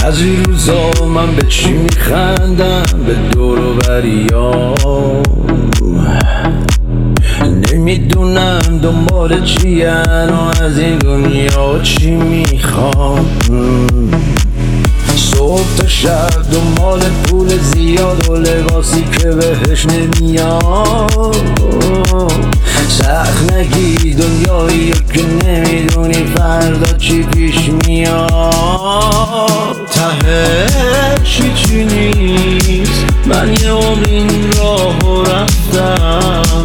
بعضی روزا من به چی میخندم؟ به دور و بریام نمیدونم دنبال چیان و از این دنیا چی میخوام. صبح تا شب دنبال پول زیاد و لباسی که بهش نمیاد. سخت نگی دنیایی که نمیدونی فردا چی پیش میاد. تهش چی نیست، من یه عمر این راهو رفتم.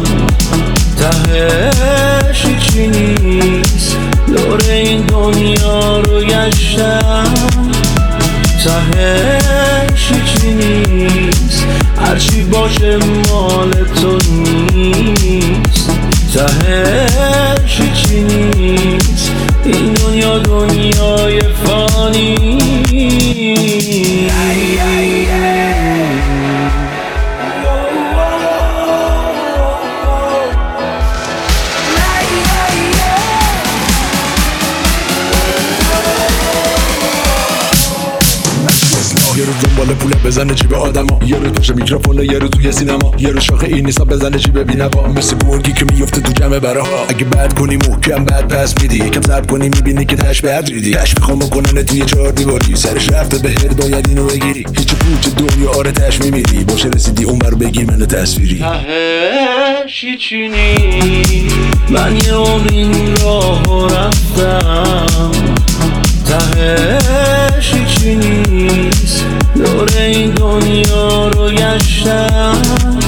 تهش چی نیست، دور این دنیا رو گشتم. تهش چی نیست، هرچی باشه مال تو نیست. تهش چی نیست، این دنیا دنیای فانی. یه روز دنبال پوله بزنه جیب آدما، یه روز پشت میکروفون، یه روز توی سینما، یه روز شاخه این نیستا بزنه جیب بی‌نوا. مثل گرگی که میفته تو جمع براها، اگه بد کنی محکم بد پس میدی، یکم صبر کنی میبینی که تش بد ریدی. تش میخوام بکنن توی 4 دیواری، سرش رفته بهت باید اینو بگیری. هیچ پوچ دنیا آره تش میمیری، باشه رسیدی اون بر بگیر منو تصویری. تهش چی نیست، من یه عمر این راهو رفتم. تهش چی نیست، دور این دنیا رو گشتم.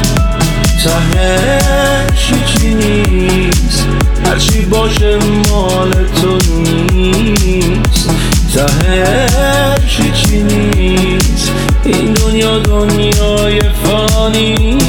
تهش چی نیست، هرچی باشه مال تو نیست. تهش چی نیست، این دنیا دنیای فانی.